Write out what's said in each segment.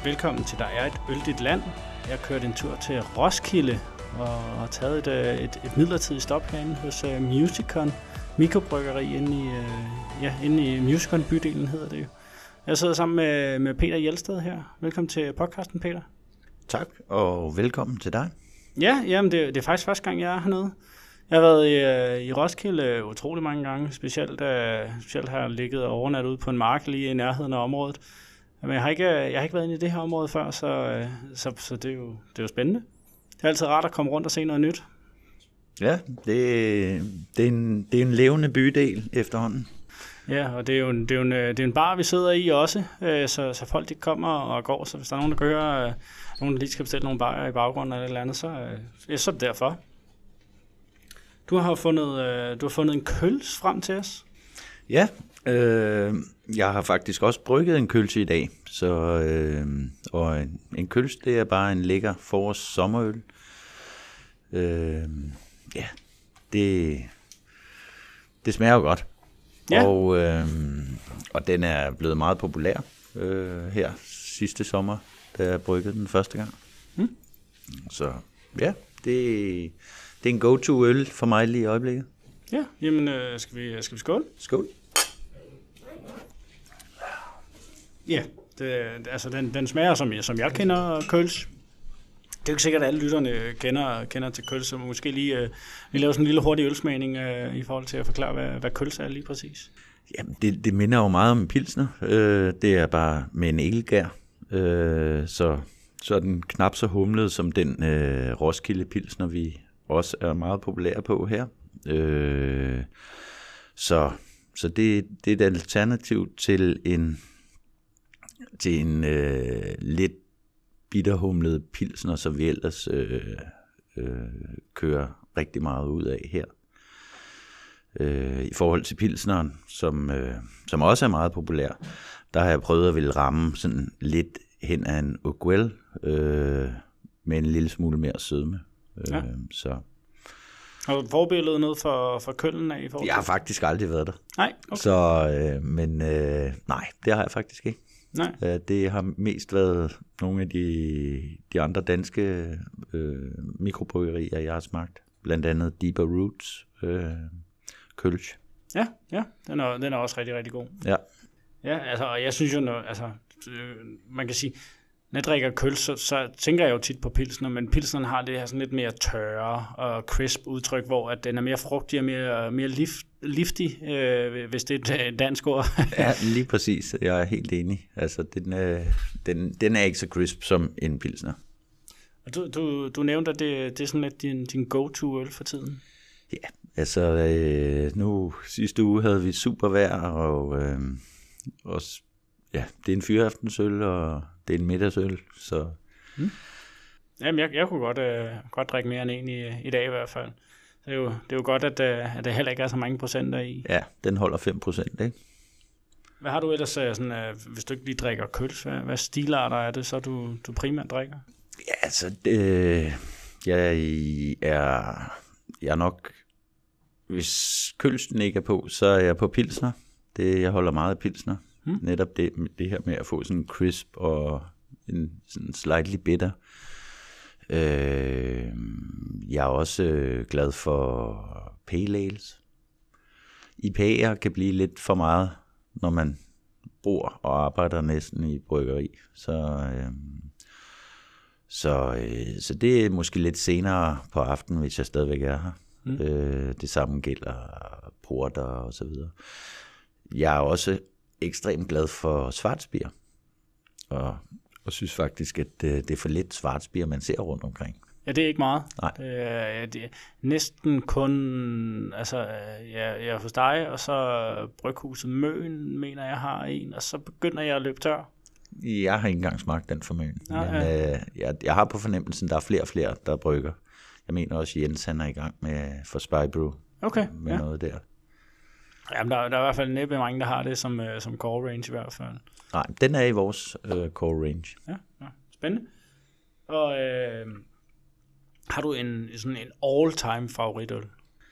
Velkommen til Der er et øldigt land. Jeg kørte en tur til Roskilde og har taget et midlertidigt stop herinde hos Musicon mikrobryggeri inde i Musicon-bydelen hedder det jo. Jeg sidder sammen med Peter Hjelsted her. Velkommen til podcasten, Peter. Tak, og velkommen til dig. Ja, jamen det er faktisk første gang, jeg er hernede. Jeg har været i Roskilde utrolig mange gange, specielt har jeg ligget og overnattet ude på en mark lige i nærheden af området. Men jeg har ikke været inde i det her område før, så det er jo spændende. Det er altid rart at komme rundt og se noget nyt. Ja, det er en levende bydel efterhånden. Ja, og det er jo en bar, vi sidder i også, så folk de kommer og går, så hvis der er nogen, der kan høre, nogen der lige skal bestille nogle bajer i baggrunden eller et eller andet, så er det derfor. Du har fundet en køls frem til os. Ja, jeg har faktisk også brygget en køls i dag, og en køls, det er bare en lækker forårs sommerøl. Ja, det smager jo godt. Ja. Og den er blevet meget populær her sidste sommer, da jeg bryggede den første gang. Så ja, det er en go-to øl for mig lige i øjeblikket. Ja, jamen skal vi skåle? Skål. Ja, den smager, som jeg kender køls. Det er jo ikke sikkert, at alle lytterne kender til køls, så måske lige lave sådan en lille hurtig ølsmagning i forhold til at forklare, hvad køls er lige præcis. Jamen, det minder jo meget om en pilsner. Det er bare med en elgær, så er den knap så humlet som den Roskilde pilsner, vi også er meget populære på her. Så det er et alternativ til en lidt bitterhumlet pilsner, som vi ellers kører rigtig meget ud af her. I forhold til pilsneren, som også er meget populær, der har jeg prøvet at ville ramme sådan lidt hen af en Urquell med en lille smule mere sødme. Ja. Så. Har du forbilledet noget for køllen af? Jeg har faktisk aldrig været der. Nej, okay. Så, nej, det har jeg faktisk ikke. Nej. Det har mest været nogle af de andre danske mikrobryggerier, jeg har smagt. Blandt andet Deeper Roots Kölsch. Ja, den er også rigtig, rigtig god. Ja. Ja, altså, og jeg synes jo, man kan sige, når jeg drikker køl, så tænker jeg jo tit på pilsner, men pilsneren har det her sådan lidt mere tørre og crisp udtryk, hvor at den er mere frugtig og mere liftig, hvis det er et dansk ord. Ja, lige præcis. Jeg er helt enig. Altså, den er ikke så crisp som en pilsner. Du nævnte, at det er sådan lidt din go-to-øl for tiden. Ja, altså nu sidste uge havde vi super vejr, og ja, det er en fyraftensøl, og det er en middagsøl, så. Jamen, jeg kunne godt drikke mere end en i dag i hvert fald. Det er jo godt, at der heller ikke er så mange procenter i. Ja, den holder 5%, ikke? Hvad har du ellers, sådan, hvis du ikke lige drikker køls, hvad stilarter er det, så du primært drikker? Ja, altså, jeg er nok, hvis kølsen ikke er på, så er jeg på pilsner. Jeg holder meget af pilsner. Netop det her med at få sådan en crisp og en sådan slightly bitter. Jeg er også glad for pale ales. IPA'er kan blive lidt for meget, når man bor og arbejder næsten i bryggeri. Så det er måske lidt senere på aftenen, hvis jeg stadigvæk er her. Det samme gælder porter og så videre. Jeg er også ekstremt glad for svartbier, og synes faktisk, at det er for lidt svartbier, man ser rundt omkring. Ja, det er ikke meget. Nej. Det er næsten kun, altså, jeg er hos dig, og så Bryghuset Møn, mener jeg har en, og så begynder jeg at løbe tør. Jeg har ikke engang smagt den for Møn, men jeg har på fornemmelsen, der er flere og flere, der brygger. Jeg mener også, Jens han er i gang for Spy Brew. Okay, med noget der. Jamen, der er i hvert fald næppe mange, der har det som core range i hvert fald. Nej, den er i vores core range. Ja, spændende. Og har du sådan en all-time favoritøl?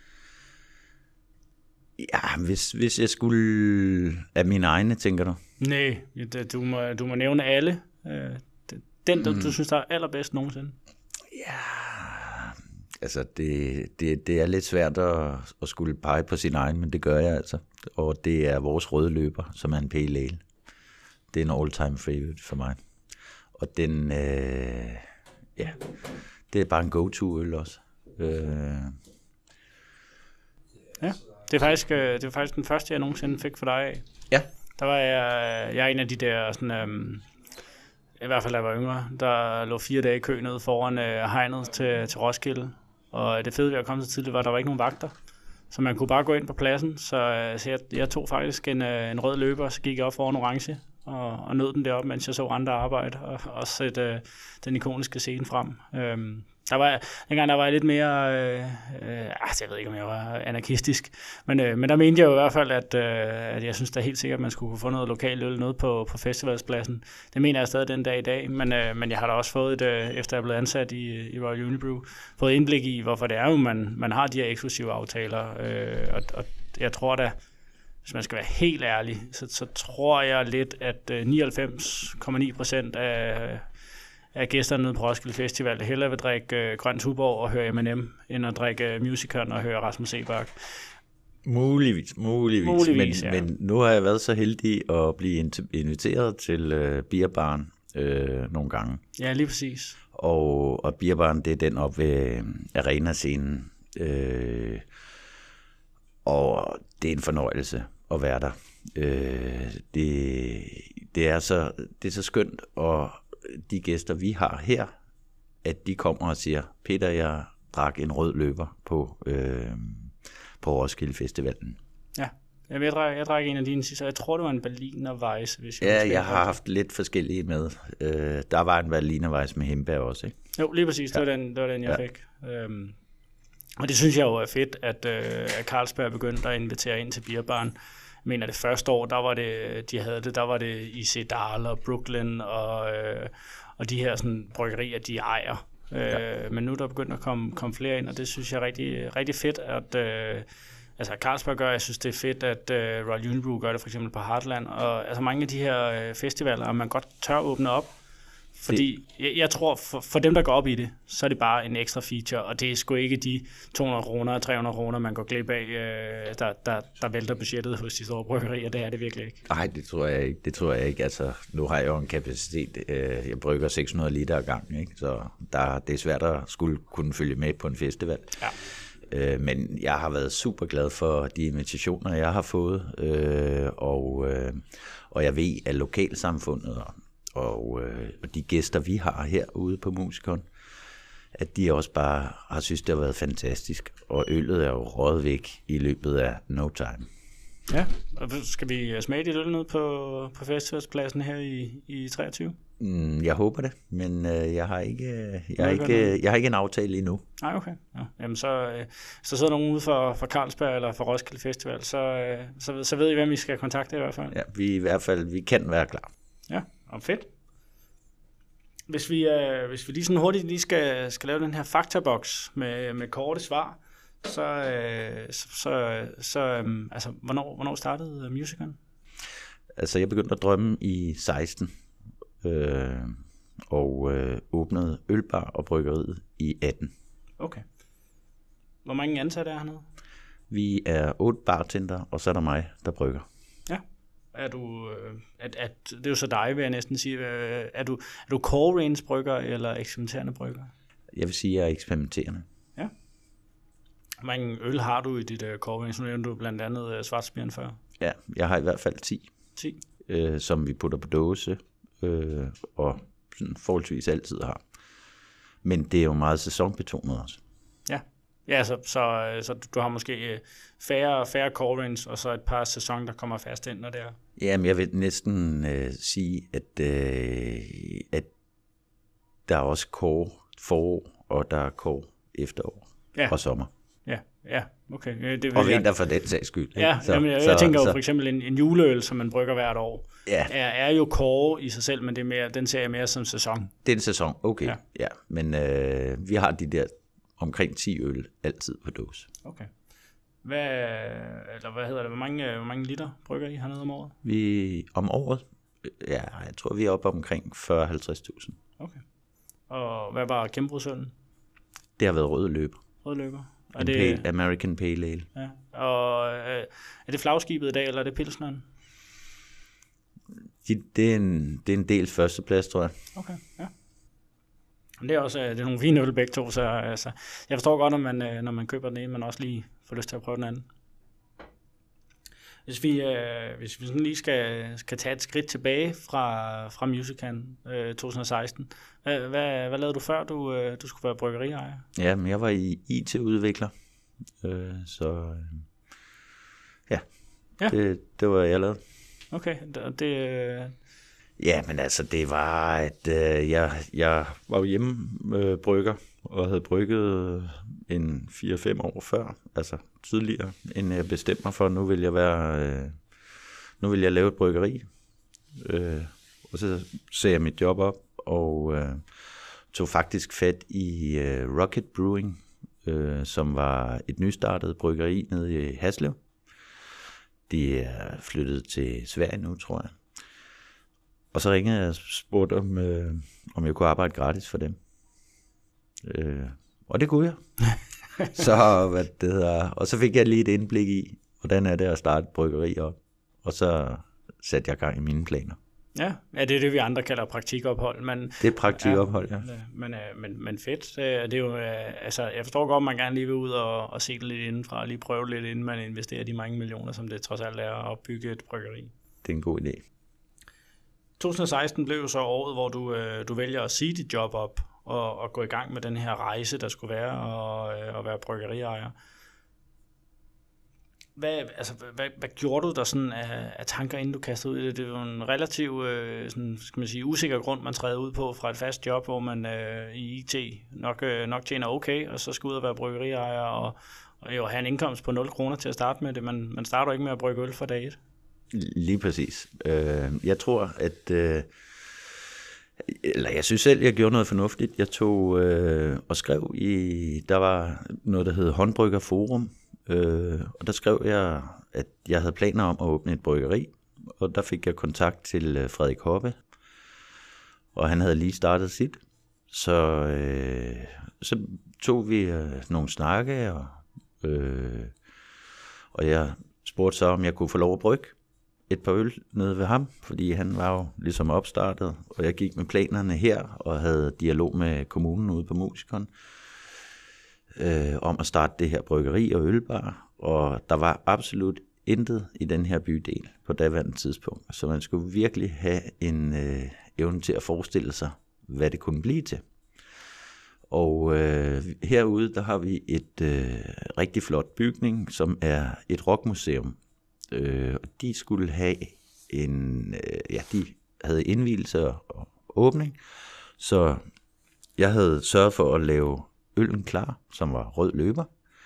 Ja, hvis jeg skulle af mine egne, tænker du? Nej, du må nævne alle. Den, du synes, der er allerbedst nogensinde? Ja, altså det er lidt svært at skulle pege på sin egen, men det gør jeg altså. Og det er vores røde løber, som er en pale ale. Det er en all-time favorite for mig. Og den, det er bare en go-to-øl også. Ja, det er faktisk den første, jeg nogensinde fik for dig af. Ja. Der var jeg er en af de der, sådan, i hvert fald da jeg var yngre, der lå 4 dage i kø nede foran hegnet til Roskilde. Og det fede ved at komme så tidligt var, at der var ikke nogen vagter. Så man kunne bare gå ind på pladsen. Så jeg tog faktisk en rød løber, og så gik jeg op foran orange og nød den deroppe, mens jeg så andre arbejde og sætte den ikoniske scene frem. Dengang der var jeg lidt mere, jeg ved ikke, om jeg var anarkistisk, men der mente jeg jo i hvert fald, at jeg synes da helt sikkert, at man skulle kunne få noget lokalt øl nede på festivalspladsen. Det mener jeg stadig den dag i dag, men jeg har da også fået, efter jeg er blevet ansat i Royal Unibrew, fået indblik i, hvorfor det er jo, man har de her eksklusive aftaler, og jeg tror da, hvis man skal være helt ærlig, så tror jeg lidt, at 99,9% af gæsterne nede på Roskilde Festival hellere vil drikke Grøn Tuborg og høre M&M, end at drikke Musicon og høre Rasmus Sebak. Muligvis. Ja. Men nu har jeg været så heldig at blive inviteret til Bierbaren nogle gange. Ja, lige præcis. Og Bierbaren, det er den op ved arenascenen. Og det er en fornøjelse at være der. Det er så skønt, og de gæster, vi har her, at de kommer og siger, Peter, jeg drak en rød løber på Roskilde Festivalen. Ja, jeg drak en af dine sidste, jeg tror, det var en Berliner Weiss. Hvis jeg har haft lidt forskellige med. Der var en Berliner Weiss med hembær også, ikke? Jo, lige præcis, det var den jeg fik. Og det synes jeg jo er fedt, at Carlsberg begyndte at invitere ind til Bierbaren. Jeg mener, det første år, der var det i Cedal og Brooklyn og de her sådan, bryggerier, de ejer. Men nu er der begyndt at komme flere ind, og det synes jeg er rigtig, rigtig fedt, at Carlsberg gør. Jeg synes, det er fedt, at Royal Unibrew gør det for eksempel på Heartland. Og altså mange af de her festivaler, at man godt tør åbne op. Fordi jeg tror, for dem, der går op i det, så er det bare en ekstra feature, og det er sgu ikke de 200 kroner og 300 kroner, man går glip af, der vælter budgettet hos de store bryggerier. Det er det virkelig ikke. Nej, det tror jeg ikke. Altså, nu har jeg jo en kapacitet. Jeg brygger 600 liter ad gangen, ikke? Så det er svært at skulle kunne følge med på en festival. Ja. Men jeg har været super glad for de invitationer, jeg har fået, og jeg ved, at lokalsamfundet og de gæster, vi har herude på Musicon, at de også bare har synes, det har været fantastisk. Og øllet er jo røget væk i løbet af no time. Ja, og skal vi smage dit øl ned på festivalspladsen her i 23? Jeg håber det, men jeg har ikke en aftale endnu. Nej, okay. Ja. Jamen så, hvis der sidder nogen ude for Carlsberg eller for Roskilde Festival, så ved I, hvem I skal kontakte i hvert fald. Ja, vi kan være klar. Ja, og fedt. Hvis vi lige sådan hurtigt skal lave den her faktaboks med korte svar, så hvornår startede Musicon? Altså, jeg begyndte at drømme i 16 og åbnede ølbar og bryggeriet i 18. Okay. Hvor mange ansatte er hernede? Vi er 8 bartender, og så er der mig, der brygger. Ja. Det er jo så dig, vil jeg næsten sige. Er du core range brygger eller eksperimenterende brygger? Jeg vil sige, at jeg er eksperimenterende. Ja. Hvor mange øl har du i dit core range? Nu nævnte du blandt andet Schwarzbieren før. Ja, jeg har i hvert fald 10. 10? Som vi putter på dåse, og sådan forholdsvis altid har. Men det er jo meget sæsonbetonet også. Ja, så du har måske færre core range, og så et par sæsoner, der kommer fast ind, når det er. Jamen, jeg vil næsten sige, at der er også core forår, og der er core efterår og sommer. Ja, okay. Og vinter for den sags skyld. Ja, jeg tænker jo for eksempel en juleøl, som man brygger hvert år, er jo core i sig selv, men det er mere, den ser jeg mere som sæson. Det er en sæson, okay. Ja. Men vi har de der omkring 10 øl altid på dåse. Okay. Hvad hedder det? Hvor mange liter brygger I hernede om året? Vi om året? Ja, jeg tror vi er oppe omkring 40-50.000. Okay. Og hvad var gennembrudsøllen? Det har været rød løber. Rød løber. Og det American Pale Ale. Ja. Og er det flagskibet i dag, eller er det pilsneren? Det er en del førsteplads, tror jeg. Okay, ja. Det er også det er nogle fine øl begge to, så altså, jeg forstår godt, når man køber den ene, man også lige får lyst til at prøve den anden. Hvis vi sådan lige skal tage et skridt tilbage fra Musicalen 2016, hvad lavede du før du skulle være bryggeriejer? Ja, men jeg var IT-udvikler, så ja. Det var jeg lavede. Okay, det... Ja, men altså det var, at jeg var jo hjemme brygger, og havde brygget en 4-5 år før, altså tidligere, end jeg bestemte mig for, at nu vil jeg lave et bryggeri. Og så sagde jeg mit job op, og tog faktisk fat i Rocket Brewing, som var et nystartet bryggeri nede i Haslev. De er flyttet til Sverige nu, tror jeg. Og så ringede jeg og spurgte, om jeg kunne arbejde gratis for dem. Og det kunne jeg. Og så fik jeg lige et indblik i, hvordan er det at starte et bryggeri op. Og så satte jeg gang i mine planer. Ja, det er det, vi andre kalder praktikophold. Men, det er praktikophold, ja. Men fedt. Det er jo, altså, jeg forstår godt, at man gerne lige vil ud og se det lidt indenfra, og lige prøve lidt, inden man investerer de mange millioner, som det trods alt er at opbygge et bryggeri. Det er en god idé. 2016 blev så året, hvor du vælger at sige dit job op og gå i gang med den her rejse, der skulle være og være bryggeriejer. Hvad gjorde du der sådan af tanker, inden du kastede ud i det? Det er jo en relativt usikker grund, man træder ud på fra et fast job, hvor man i IT nok tjener okay, og så skal ud og være bryggeriejer og jo have en indkomst på 0 kroner til at starte med det. Man starter ikke med at brygge øl fra dag 1. Lige præcis. Jeg tror, jeg synes selv, jeg gjorde noget fornuftigt. Jeg tog og skrev der var noget, der hed Håndbrygger Forum, og der skrev jeg, at jeg havde planer om at åbne et bryggeri, og der fik jeg kontakt til Frederik Hoppe, og han havde lige startet sit. Så tog vi nogle snakke, og jeg spurgte så, om jeg kunne få lov at brygge et par øl nede ved ham, fordi han var jo ligesom opstartet, og jeg gik med planerne her, og havde dialog med kommunen ude på Musikon, om at starte det her bryggeri og ølbar, og der var absolut intet i den her bydel på daværende tidspunkt, så man skulle virkelig have en evne til at forestille sig, hvad det kunne blive til. Og herude, der har vi et rigtig flot bygning, som er et rockmuseum. De skulle have de havde indvielse og åbning, så jeg havde sørget for at lave øllen klar, som var rød løber,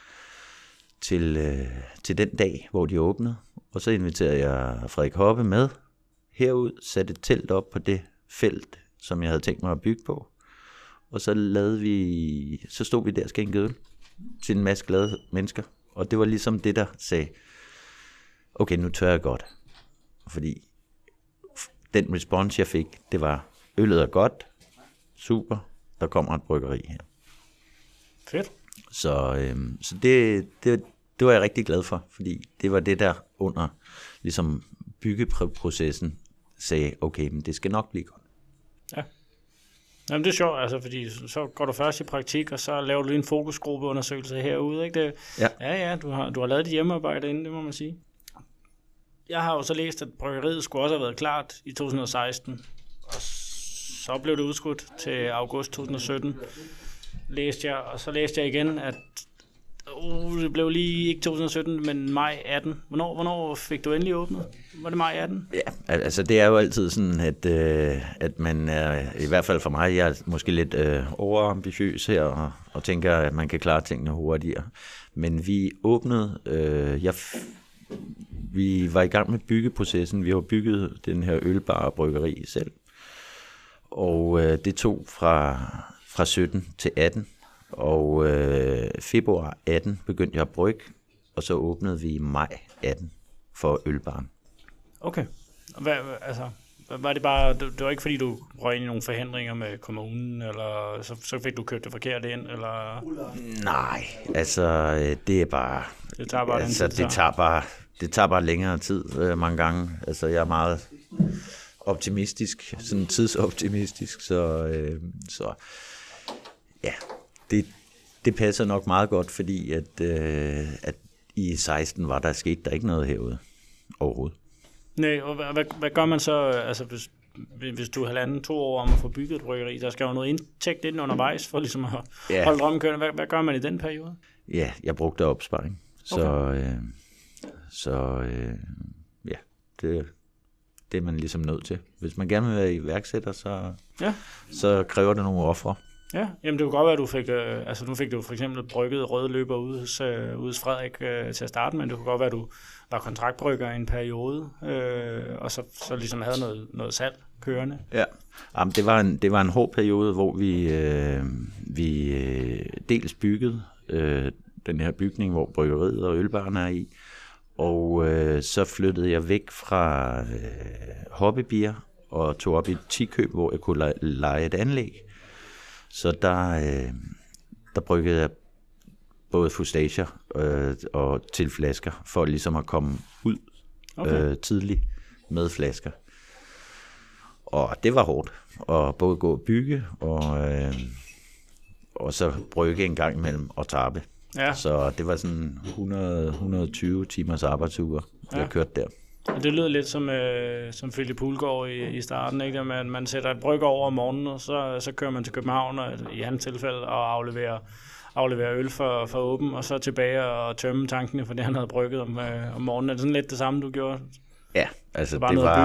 til den dag, hvor de åbnede. Og så inviterede jeg Frederik Hoppe med herud, satte et telt op på det felt, som jeg havde tænkt mig at bygge på. Og så stod vi der og skænkede øl til en masse glade mennesker. Og det var ligesom det, der sagde, okay, nu tør jeg godt. Fordi den respons, jeg fik, det var, øllet er godt, super, der kommer et bryggeri her. Fedt. Så det var jeg rigtig glad for, fordi det var det, der under ligesom byggeprocessen sagde, okay, men det skal nok blive godt. Ja. Jamen det er sjovt, altså, fordi så går du først i praktik, og så laver du lige en fokusgruppeundersøgelse herude, ikke? Ja, du har lavet dit hjemmearbejde inden, det må man sige. Jeg har jo så læst, at bryggeriet skulle også have været klart i 2016, og så blev det udskudt til august 2017, læste jeg, og så læste jeg igen, at det blev lige ikke 2017, men maj 18. Hvornår fik du endelig åbnet? Var det maj 18? Ja, altså det er jo altid sådan, at man er, i hvert fald for mig, jeg er måske lidt overambitiøs her, og tænker, at man kan klare tingene hurtigere. Men vi åbnede, vi var i gang med byggeprocessen, vi har bygget den her ølbar og bryggeri selv, og det tog fra 17 til 18. Og februar 18 begyndte jeg at brygge, og så åbnede vi i maj 18 for ølbaren. Okay. Var det bare, det var ikke fordi du røg ind i nogle forhindringer med kommunen, eller så fik du købt det forkert ind, eller? Nej, altså det er bare, det tager bare altså, det tager bare længere tid mange gange. Altså jeg er meget optimistisk, sådan tidsoptimistisk, så ja, det passer nok meget godt, fordi at i 16 skete der ikke noget herude overhovedet. Nej, og hvad gør man så, altså hvis du er 1,5-2 år om at få bygget et bryggeri, der skal jo noget indtægt ind undervejs for ligesom at holde drømmen kørende. Hvad gør man i den periode? Ja, jeg brugte opsparing. Okay. Så det er man ligesom nødt til. Hvis man gerne vil være iværksætter, så kræver det nogle ofre. Ja, jamen det kunne godt være, at du fik, nu fik du for eksempel brygget røde løber ude hos Frederik til at starte, men det kunne godt være, at du var kontraktbrygger i en periode, og så ligesom havde noget salg kørende. Ja, jamen, det var en hård periode, hvor vi dels byggede den her bygning, hvor bryggeriet og ølbaren er i, og så flyttede jeg væk fra hobbybier og tog op i Tikøb, hvor jeg kunne leje et anlæg. Så der bryggede jeg både fustager og til flasker, for ligesom at komme ud tidligt med flasker. Og det var hårdt, at både gå og bygge, og så brygge en gang imellem og tappe. Ja. Så det var sådan 100-120 timers arbejdsuger, jeg kørte der. Det lyder lidt som Philip Hulgaard i starten, ikke? Man sætter et brygger over om morgenen, og så kører man til København, og i hans tilfælde, og afleverer øl for åben, og så tilbage og tømme tankene, for det han havde brygget om morgenen. Er det sådan lidt det samme, du gjorde? Ja, altså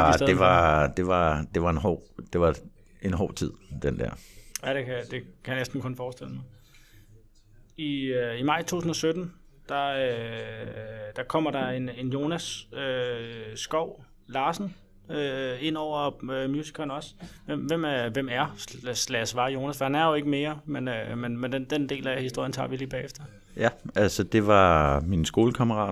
det var en hård tid, den der. Ja, det kan jeg næsten kun forestille mig. I maj 2017, der kommer der en Jonas Skov Larsen ind over musicalen også. Hvem er var Jonas? For han er jo ikke mere, men den del af historien tager vi lige bagefter. Ja, altså det var min skolekammerat,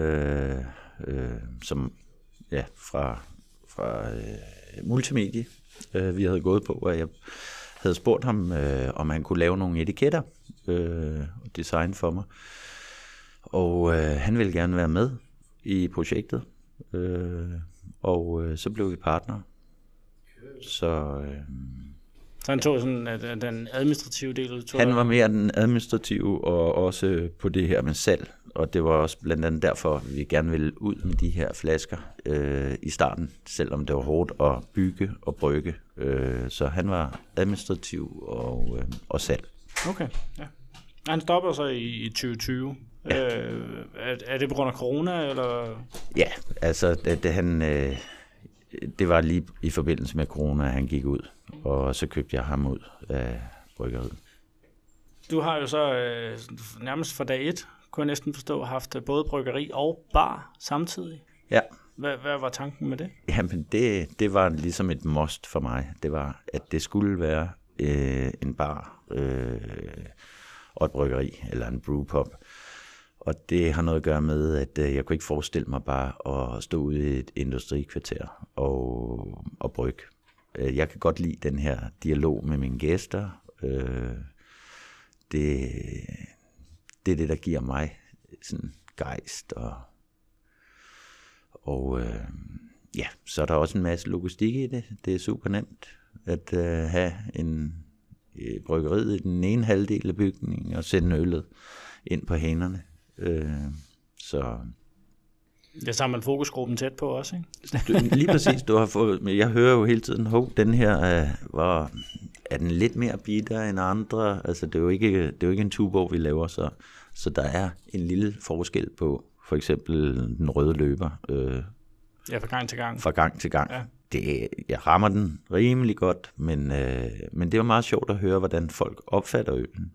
som fra multimedie, vi havde gået på, og jeg havde spurgt ham, om han kunne lave nogle etiketter og design for mig. Og han ville gerne være med i projektet, og så blev vi partnere. Så han tog sådan den administrative del? Han var mere den administrative, og også på det her med salg. Og det var også blandt andet derfor, at vi gerne ville ud med de her flasker i starten, selvom det var hårdt at bygge og brygge. Så han var administrativ og salg. Okay, ja. Han stopper så i 2020. Ja. Er det på grund af corona, eller? Ja, altså det var lige i forbindelse med corona, at han gik ud, og så købte jeg ham ud af bryggeriet. Du har jo så nærmest fra dag 1, kunne jeg næsten forstå, haft både bryggeri og bar samtidig. Ja. Hvad var tanken med det? Jamen det var ligesom et must for mig. Det var, at det skulle være en bar og et bryggeri, eller en brewpub. Og det har noget at gøre med, at jeg kunne ikke forestille mig bare at stå ude i et industrikvarter og brygge. Jeg kan godt lide den her dialog med mine gæster. Det er det, der giver mig sådan gejst. Og så er der også en masse logistik i det. Det er super nemt at have bryggeriet i den ene halvdel af bygningen og sende øllet ind på hænerne. Så det har man fokusgruppen tæt på også, ikke? Lige præcis, du har fået. Men jeg hører jo hele tiden, den her er den lidt mere bitter end andre. Altså det er jo ikke en tuborg, vi laver, så der er en lille forskel på for eksempel den røde løber. Fra gang til gang. Fra gang til gang. Ja. Jeg rammer den rimelig godt, men det er meget sjovt at høre, hvordan folk opfatter øllen.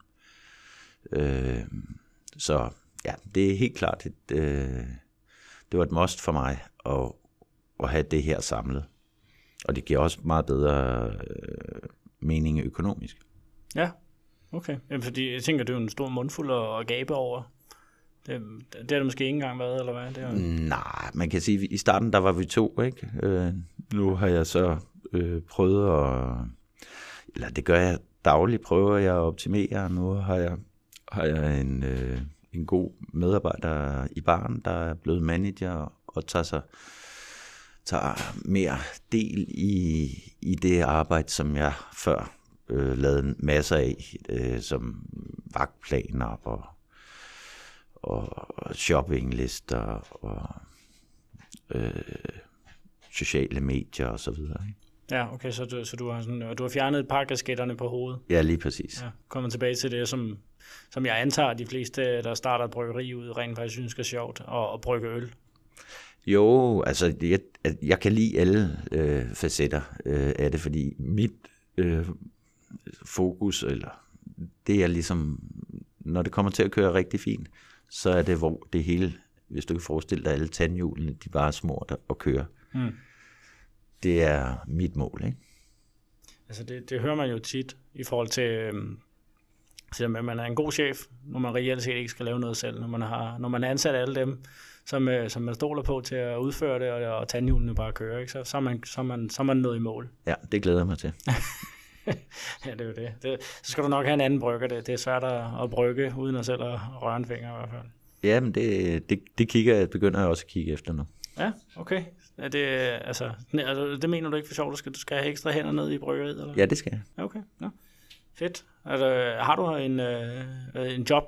Så ja, det er helt klart det var et must for mig at have det her samlet. Og det giver også meget bedre mening økonomisk. Ja, okay. Jamen, fordi jeg tænker, det er jo en stor mundfuld at gabe over Det har det måske ikke engang været, eller hvad? Det er... Nej, man kan sige, at i starten der var vi 2, ikke? Nu har jeg så prøvet at... Eller det gør jeg dagligt, prøver jeg at optimere. Nu har jeg en god medarbejder i baren, der er blevet manager og tager mere del i det arbejde, som jeg før lavede masser af, som vagtplaner og shoppinglister og sociale medier og så videre. Ikke? Ja, okay, så du har fjernet et par kasketterne på hovedet. Ja, lige præcis. Ja, kommer tilbage til det, som jeg antager, de fleste, der starter et bryggeri ud, rent faktisk synes er sjovt, at brygge øl. Jo, altså jeg kan lide alle facetter af det, fordi mit fokus, eller det er ligesom, når det kommer til at køre rigtig fint, så er det, hvor det hele, hvis du kan forestille dig, alle tandhjulene, de bare små og kører. Det er mit mål, ikke? Altså det hører man jo tit i forhold til at man er en god chef, når man reelt set ikke skal lave noget selv, når man er ansat alle dem, som man stoler på til at udføre det, og tandhjulene bare kører, ikke? Så er man nået i mål. Ja, det glæder jeg mig til. Ja, det er jo det. Så skal du nok have en anden brygger. Det er svært at brygge, uden at selv at røre en finger i hvert fald. Ja, men det begynder jeg også at kigge efter nu. Ja, okay. Er det, altså, det mener du ikke for sjovt, du skal have ekstra hænder ned i bryggeriet? Eller? Ja, det skal jeg. Okay, ja. Fedt. Altså, har du en job,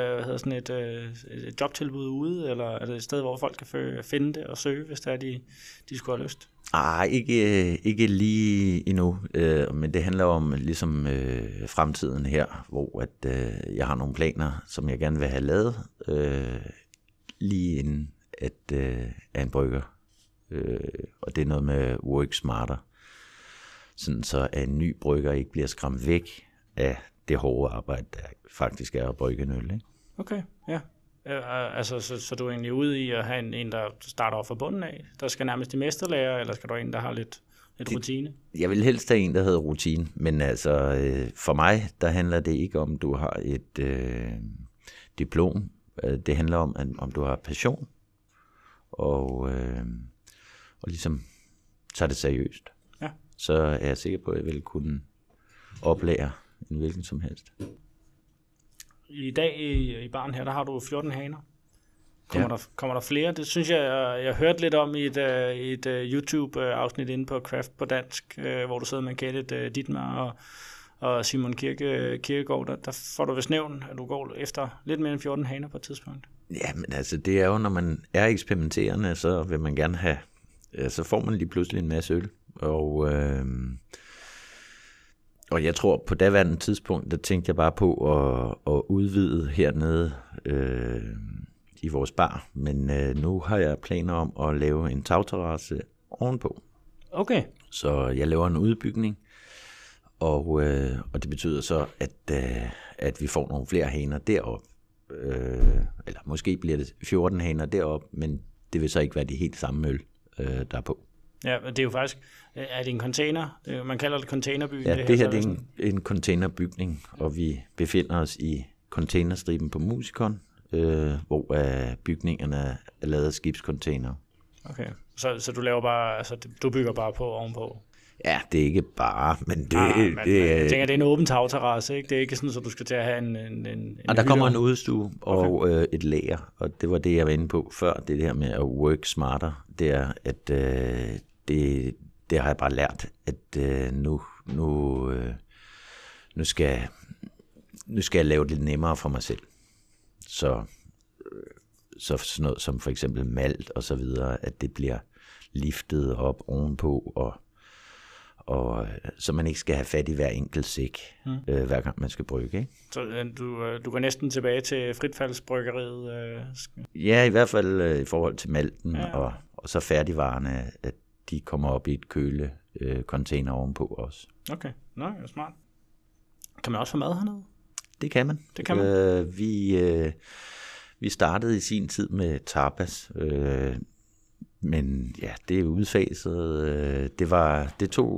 et jobtilbud ude, eller er det et sted, hvor folk kan finde det og søge, hvis det er, de skulle have lyst? Ikke lige endnu, men det handler om ligesom fremtiden her, hvor at, jeg har nogle planer, som jeg gerne vil have lavet, lige inden at er en brygger. Og det er noget med work smarter, sådan så at en ny brygger ikke bliver skræmt væk af det hårde arbejde, der faktisk er at brygge en øl. Ikke? Okay, ja. Altså, så du er egentlig ude i at have en, der starter op fra bunden af, der skal nærmest i mesterlærer, eller skal du have en, der har lidt rutine? Jeg vil helst have en, der hedder rutine, men altså for mig, der handler det ikke om, du har et diplom. Det handler om du har passion, og ligesom tager det seriøst. Ja. Så er jeg sikker på, at jeg vil kunne oplære en hvilken som helst. I dag i baren her, der har du 14 haner. Kommer der flere? Det synes jeg hørte lidt om i et YouTube-afsnit inde på Craft på dansk, hvor du sidder med Kenneth Dittmar og Simon Kirkegaard. Der får du vist nævnt, at du går efter lidt mere end 14 haner på et tidspunkt. Ja, men altså det er jo, når man er eksperimenterende, så vil man gerne have, så får man lige pludselig en masse øl. Og jeg tror, på daværende tidspunkt, der tænkte jeg bare på at udvide hernede i vores bar. Men nu har jeg planer om at lave en tagterrasse ovenpå. Okay. Så jeg laver en udbygning, og det betyder så, at vi får nogle flere haner deroppe. Eller måske bliver det 14 haner deroppe, men det vil så ikke være de helt samme øl, der er på. Ja, det er jo faktisk, er det en container? Man kalder det containerbyen. Ja, det her er en containerbygning, og vi befinder os i containerstriben på Musikon, hvor bygningerne er lavet af skibscontainer. Okay, så du laver bare, altså du bygger bare på ovenpå? Ja, det er ikke bare, men det... Jeg tænker, det er en åben tagterrasse, ikke? Det er ikke sådan, at du skal til at have en der kommer en udstue og et lager, og det var det, jeg var inde på før, det her med at work smarter, det er, at det har jeg bare lært, at nu skal jeg lave det lidt nemmere for mig selv. Så sådan noget som for eksempel malt og så videre, at det bliver liftet op ovenpå, og så man ikke skal have fat i hver enkelt sæk, hver gang man skal brygge. Ikke? Så du går næsten tilbage til fritfaldsbryggeriet? Ja, i hvert fald i forhold til malten, ja. Og så færdigvarerne, at de kommer op i et kølecontainer ovenpå også. Okay, det er smart. Kan man også få mad hernede? Det kan man. Det kan man. Vi startede i sin tid med tapas, men ja, det er udfaset. Det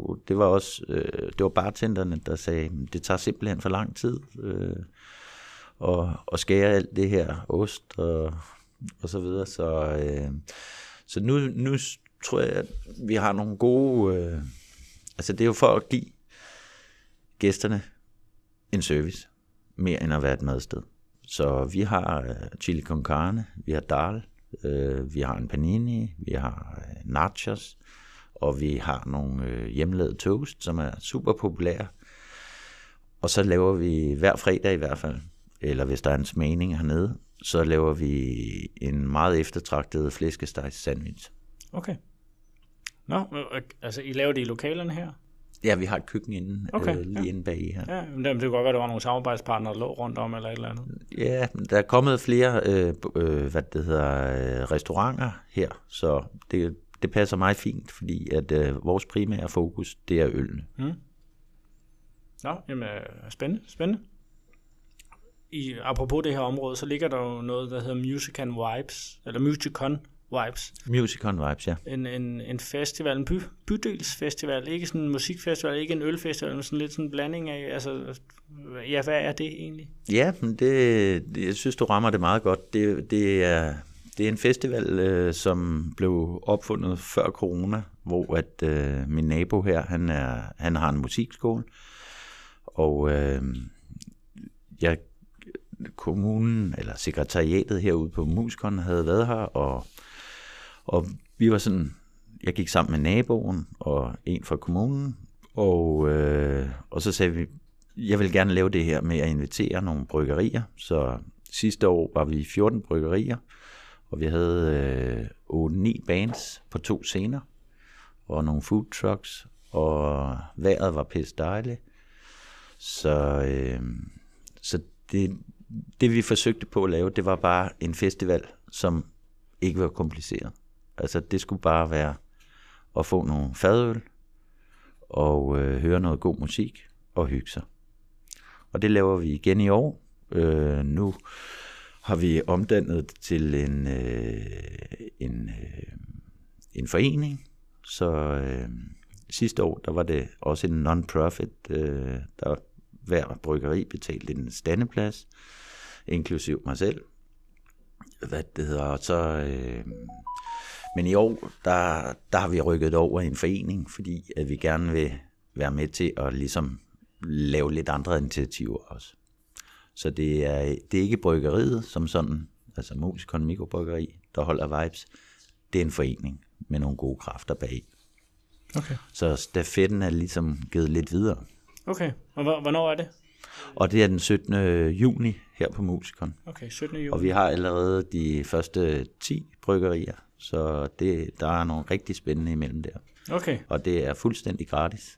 var bartenderne, der sagde, det tager simpelthen for lang tid. og skære alt det her ost og så videre. Så nu tror jeg, at vi har nogle gode... altså det er jo for at give gæsterne en service, mere end at være et madsted. Så vi har chili con carne, vi har dal, vi har en panini, vi har nachos, og vi har nogle hjemmelavet toast, som er super populære. Og så laver vi hver fredag i hvert fald, eller hvis der er en smagning hernede, så laver vi en meget eftertragtet flæskestegs sandwich. Okay. Nå, altså I laver det i lokalerne her? Ja, vi har et køkken inde, lige inde bag her. Ja, men det kan godt være, der var nogle samarbejdspartnere, der lå rundt om eller et eller andet. Ja, der er kommet flere restauranter her, så det passer meget fint, fordi at vores primære fokus, det er ølene. Nå, jamen, spændende. Apropos det her område, så ligger der jo noget, der hedder Musicon Vibes, Musicon Vibes, ja. En festival, en bydelsfestival, ikke sådan en musikfestival, ikke en ølfestival, men sådan lidt sådan en blanding af, altså, ja, hvad er det egentlig? Ja, men jeg synes, du rammer det meget godt. Det er en festival, som blev opfundet før corona, hvor at min nabo her, han har en musikskole, og kommunen, eller sekretariatet herude på Musicon havde været her, og vi var sådan, jeg gik sammen med naboen og en fra kommunen, og så sagde vi, jeg vil gerne lave det her med at invitere nogle bryggerier, så sidste år var vi 14 bryggerier, og vi havde 8-9 bands på 2 scener, og nogle food trucks, og vejret var pisse dejligt, så det vi forsøgte på at lave, det var bare en festival, som ikke var kompliceret. Altså det skulle bare være at få nogle fadøl og høre noget god musik og hygge sig. Og det laver vi igen i år. Nu har vi omdannet til en forening. Så sidste år, der var det også en non-profit, der hver bryggeri betalte en standeplads, inklusiv mig selv. Men i år, der har vi rykket over i en forening, fordi at vi gerne vil være med til at ligesom lave lidt andre initiativer også. Så det er ikke bryggeriet som sådan, altså Musicon Mikrobryggeri, der holder vibes. Det er en forening med nogle gode kræfter bag. Okay. Så stafetten er ligesom givet lidt videre. Okay, og hvornår er det? Og det er den 17. juni her på Musicon. Okay, 17. juni. Og vi har allerede de første 10 bryggerier, så der er nogle rigtig spændende imellem der. Okay. Og det er fuldstændig gratis.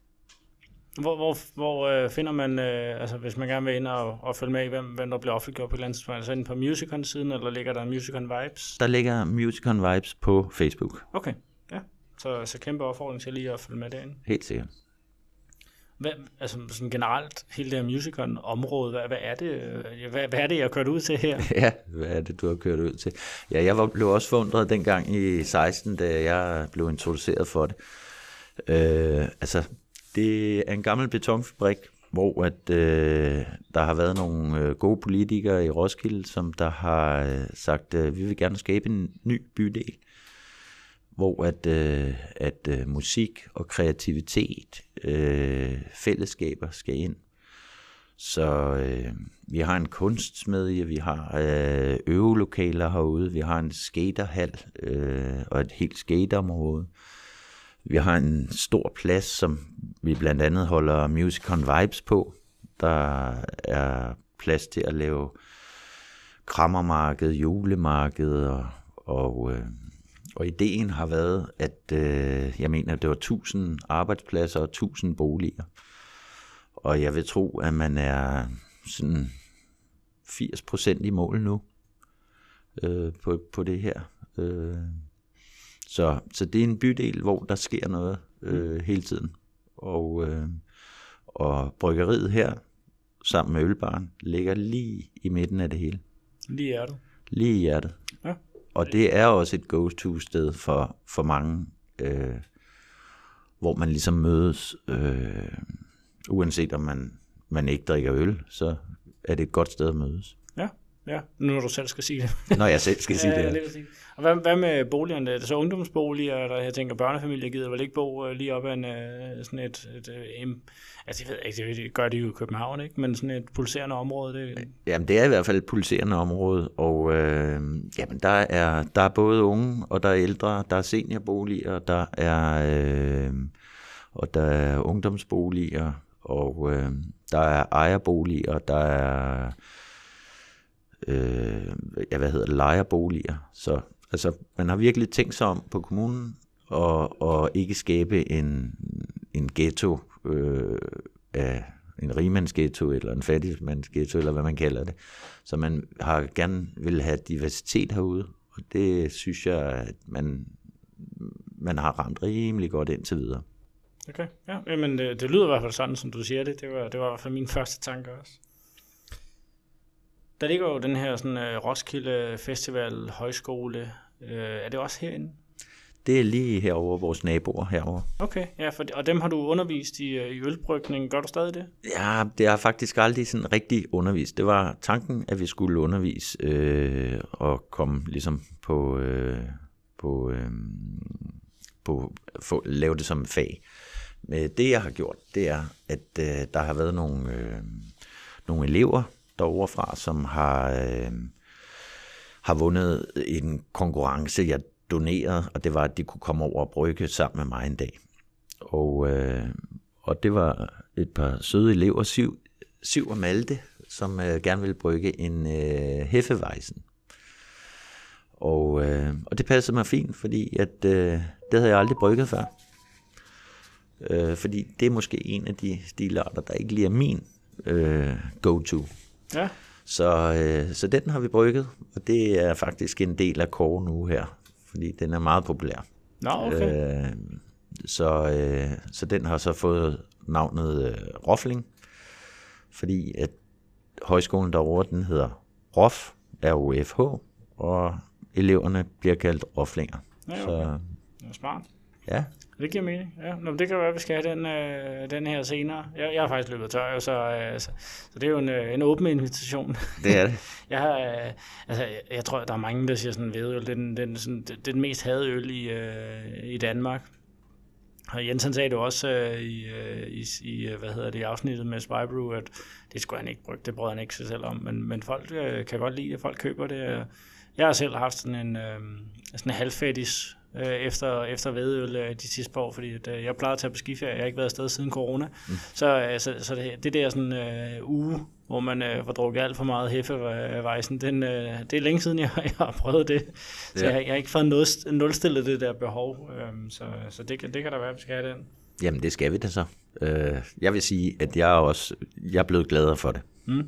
Hvor finder man, altså hvis man gerne vil ind og følge med i, hvem der bliver offentliggjort på et eller andet tidspunkt, altså inde på Musicon-siden, eller ligger der Musicon Vibes? Der ligger Musicon Vibes på Facebook. Okay, ja. Så kæmpe opfordring til lige at følge med derinde. Helt sikkert. Altså sådan generelt, hele det her Musicon-område, hvad er det? Hvad er det, jeg har kørt ud til her? Ja, hvad er det, du har kørt ud til? Ja, jeg blev også forundret dengang i 16, da jeg blev introduceret for det. Altså, det er en gammel betonfabrik, hvor at, der har været nogle gode politikere i Roskilde, som der har sagt, vi vil gerne skabe en ny bydel, hvor at musik og kreativitet, fællesskaber skal ind. Så vi har en kunstsmedje, vi har øvelokaler herude, vi har en skaterhal og et helt skateområde. Vi har en stor plads, som vi blandt andet holder Musicon Vibes på. Der er plads til at lave krammermarked, julemarked og ideen har været, at jeg mener, det var 1000 arbejdspladser og 1000 boliger. Og jeg vil tro, at man er sådan 80% i mål nu på det her. Så det er en bydel, hvor der sker noget hele tiden. Og bryggeriet her, sammen med ølbaren, ligger lige i midten af det hele. Lige i hjertet. Lige i hjertet. Ja. Og det er også et go-to-sted for mange, hvor man ligesom mødes, uanset om man ikke drikker øl, så er det et godt sted at mødes. Ja, nu når du selv skal sige det. Når jeg selv skal sige det. Ja. Og hvad med boligerne? Er det så ungdomsboliger, eller jeg tænker børnefamilier gider vel ikke bo lige op ad sådan et altså jeg ved ikke, det gør de jo i København, ikke? Men sådan et pulserende område. Det... Jamen det er i hvert fald et pulserende område, og jamen, der er både unge, og der er ældre, der er seniorboliger, der er ungdomsboliger, og der er ejerboliger, der er lejerboliger. Så altså, man har virkelig tænkt sig om på kommunen, og ikke skabe en ghetto af en rigmandsghetto, eller en fattigmandsghetto, eller hvad man kalder det. Så man har gerne vil have diversitet herude, og det synes jeg, at man har ramt rimelig godt indtil videre. Okay, ja, men det lyder i hvert fald sådan, som du siger det. Det var i hvert fald min første tanke også. Der ligger jo den her sådan, Roskilde Festival Højskole. Er det også herinde? Det er lige herovre, vores naboer herovre. Okay, ja, og dem har du undervist i ølbrygning. Gør du stadig det? Ja, det har faktisk aldrig sådan rigtig undervist. Det var tanken, at vi skulle undervise og komme ligesom lave det som fag. Men det, jeg har gjort, det er, at der har været nogle elever derovre fra, som har vundet en konkurrence, jeg donerede, og det var, at de kunne komme over og brygge sammen med mig en dag. Og det var et par søde elever, Siv og Malte, som gerne ville brygge en Hefeweizen. Og det passede mig fint, fordi at, det havde jeg aldrig brygget før. Fordi det er måske en af de stilarter, der ikke lige er min go-to. Ja. Så den har vi brygget, og det er faktisk en del af Kåre nu her, fordi den er meget populær. Nå, okay. Så den har så fået navnet Rofling, fordi at højskolen derovre, den hedder ROF, ROFH, og eleverne bliver kaldt Roflinger. Ja, okay. Så, det er smart. Ja. Det giver mening. Ja. Nå, det kan være, at vi skal have den her senere. Jeg har faktisk løbet tør, så det er jo en åben invitation. Det er det. Jeg tror, der er mange, der siger sådan, hvedøl, det er den mest hadede øl i Danmark. Og Jens han sagde det også i afsnittet med Spybrew, at det skulle han ikke bruge, det brød han ikke sig selv om, men folk kan godt lide det, folk køber det. Jeg har selv haft sådan en halvfetis efter hvedøl de sidste par år, fordi jeg plejede at tage på skiferie, jeg har ikke været afsted siden corona. Så det der sådan uge, hvor man får drukket alt for meget Hefeweizen, det er længe siden, jeg har prøvet det. Så jeg har ikke fået nulstillet det der behov, så det kan der være, at vi skal have den. Jamen, det skal vi da så. Jeg vil sige, at jeg er blevet gladere for det.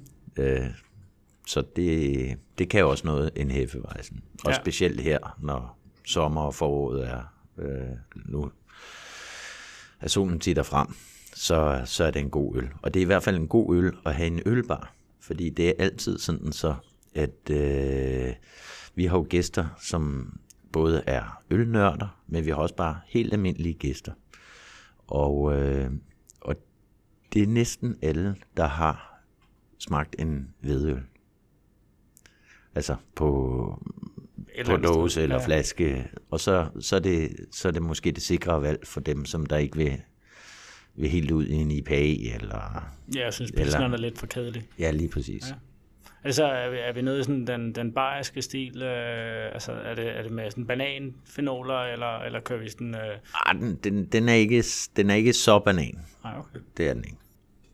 Så det kan jo også noget, en Hefeweizen. Og specielt her, når sommer og foråret er nu er solen titter frem, så er det en god øl. Og det er i hvert fald en god øl at have en ølbar, fordi det er altid sådan så, at vi har jo gæster, som både er ølnørder, men vi har også bare helt almindelige gæster. Og det er næsten alle, der har smagt en hvedøl. Altså på dåse eller flaske, og så er det måske det sikre valg for dem, som der ikke vil helt ud i en IPA, eller... Ja, jeg synes, pilsneren er lidt for kedelig. Ja, lige præcis. Ja. Altså, er vi nede i sådan den bayerske stil? Altså, er det med sådan bananfenoler, eller kører vi sådan... Den er ikke så banan. Nej, okay. Det er den ikke.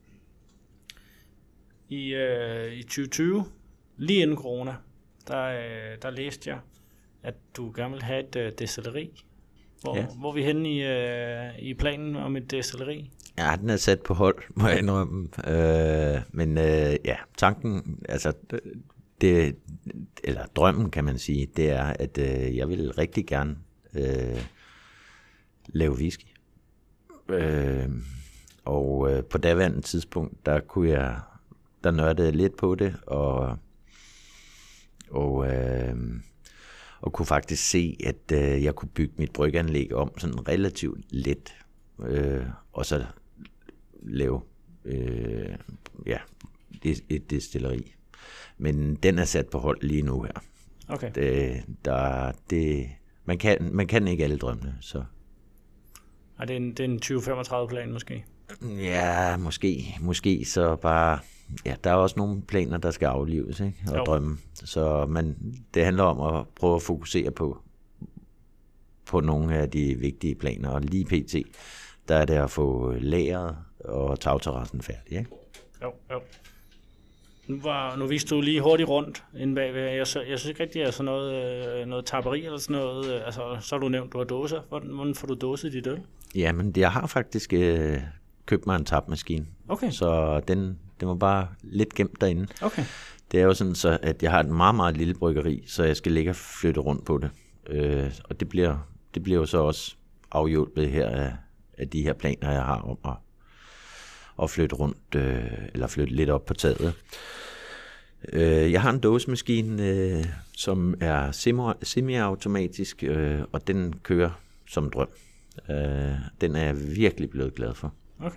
I 2020, lige inden corona, der læste jeg, at du gerne vil have et destilleri. Hvor er vi henne i planen om et destilleri? Ja, den er sat på hold, må jeg indrømme. Men tanken, altså eller drømmen kan man sige, det er, at jeg vil rigtig gerne lave whisky. Og på daværende tidspunkt, der nørdede jeg lidt på det, og kunne faktisk se, at jeg kunne bygge mit bryggeanlæg om sådan relativt let, og så lave et destilleri. Men den er sat på hold lige nu her. Okay. Man kan ikke alle drømmene, så... Og det er en 2035-plan måske? Ja, måske så bare... Ja, der er også nogle planer, der skal aflives, ikke? Og drømme. Så det handler om at prøve at fokusere på nogle af de vigtige planer. Og lige pt, der er det at få lageret og tagterrassen færdig, ikke? Jo. Nu viste du lige hurtigt rundt inde bagved. Jeg synes ikke rigtig, at sådan noget tapperi eller sådan noget. Altså, så har du nævnt, du har dåser. Hvordan får du dåset dit øl? Jamen, jeg har faktisk købt mig en tapmaskine. Okay. Så den var bare lidt gemt derinde. Okay. Det er jo sådan, så, at jeg har et meget, meget lille bryggeri, så jeg skal ligge og flytte rundt på det. Og det bliver jo så også afhjulpet her af de her planer, jeg har om at flytte rundt, eller flytte lidt op på taget. Jeg har en dåsemaskine, som er semi-automatisk, og den kører som en drøm. Den er jeg virkelig blevet glad for. Okay.